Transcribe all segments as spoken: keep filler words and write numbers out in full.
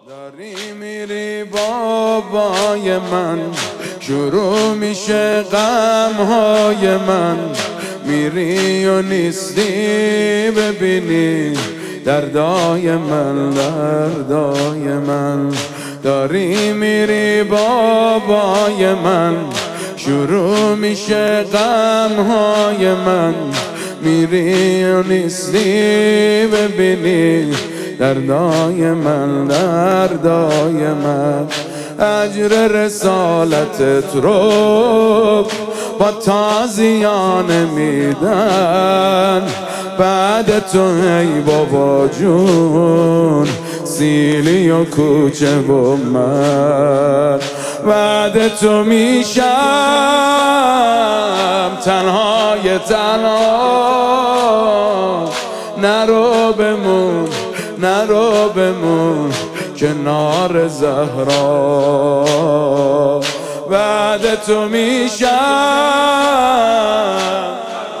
داری میری بابای من، شروع میشه غمهای من. میری و نیستی ببینی دردای من، دردای من. داری میری بابای من، شروع میشه غمهای من. میری و نیستی ببینی دردای من، دردای من. اجر رسالتت رو با تازیانه میدن بعد تو ای بابا جون، سیلی و کوچه و من. بعد تو میشم تنهای تنها، نرو بمون نرو بمون کنار زهرا. بعد تو میشم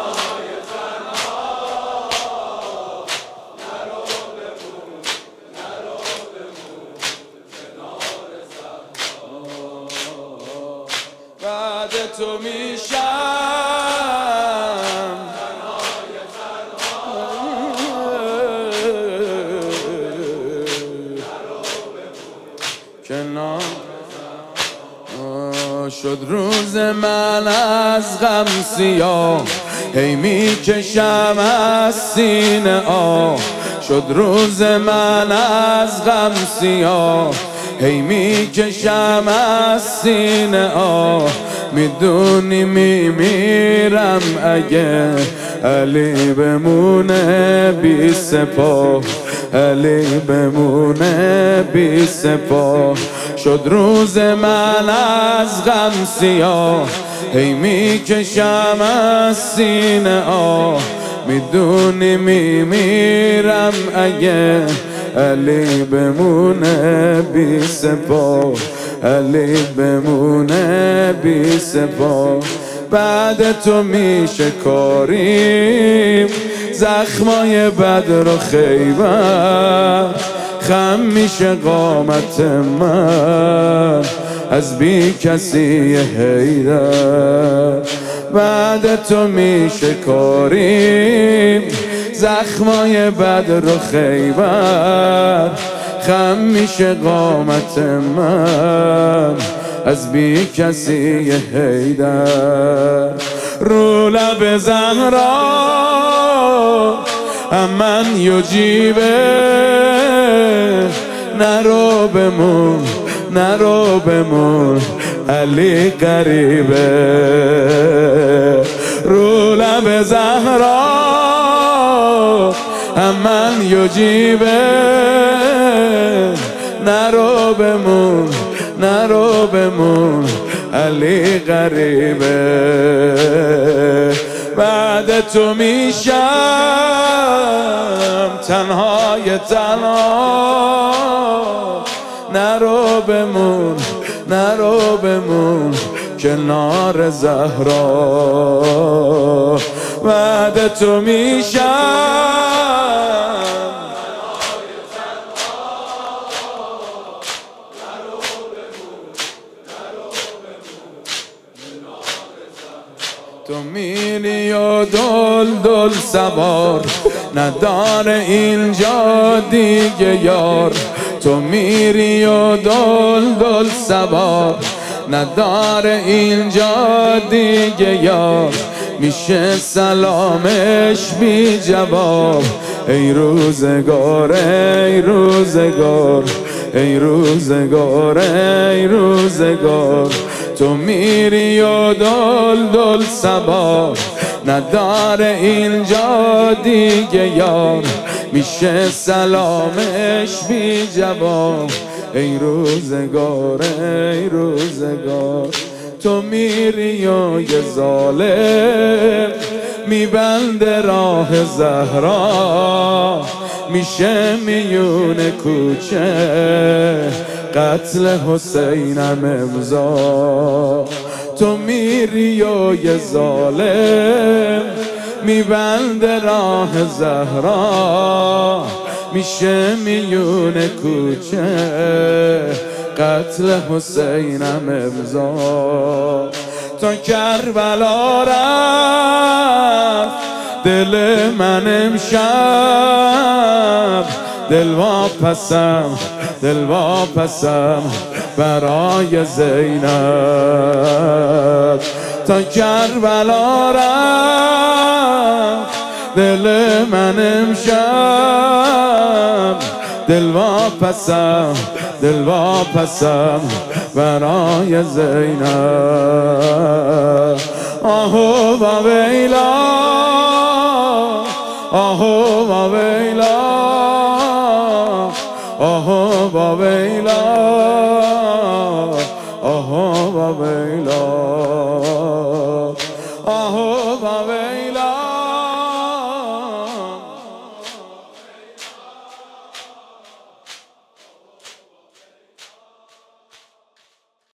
بعد تو میشم کنار. شد روز من از غم سیاه، هی میکشم از سینه آه. شد روز من از غم سیاه، هی میکشم از سینه آه. میدونی میمیرم اگه علی بمونه بی سپاه، علی بمونه بی سپاه. شد روز من از غم سیاه، هی میکشم از سینه آه. میدونی میمیرم اگه علی بمونه بی سپاه، علی بمونه بی سپاه. بعد تو میشه کاریم زخمای بدر و خیبر، خم میشه قامت من از بی کسی حیدر. بعد تو میشه کاریم زخمای بدر و خیبر، خم میشه قامت من از بی کسی حیدر. رو لب زهرا من یجیبه، نرو بمون نرو بمون علی قریبه. رو لب زهرا من یجیبه، نرو بمون نرو بمون علی قریبه. بعد تو میشم تنهای تنها، نرو بمون نرو بمون کنار زهرا. بعد تو میشم تو میری و دل دل سوار، نداره اینجا دیگه یار. تو میری و دل دل سوار، نداره اینجا دیگه یار. میشه سلامش بی جواب، ای روزگار ای روزگار ای روزگار ای روزگار. تو میری و دل دل سبا، نداره اینجا دیگه یار. میشه سلامش بی جواب، ای روزگار ای روزگار. تو میری و یه ظالم میبنده راه زهرا، میشه میون کوچه قتل حسینم امضا. تو میری و یه ظالم میبنده راه زهرا، میشه میون کوچه قتل حسینم امضا. تا کربلا رفت دل من امشب، دل واپسم دل واپسم برای زینب. تا کربلا رفت دل من امشب، دل واپسم دل واپسم برای زینب. آهو و ویلا آهو و ویلا آهو و ویلا آهو و ویلا.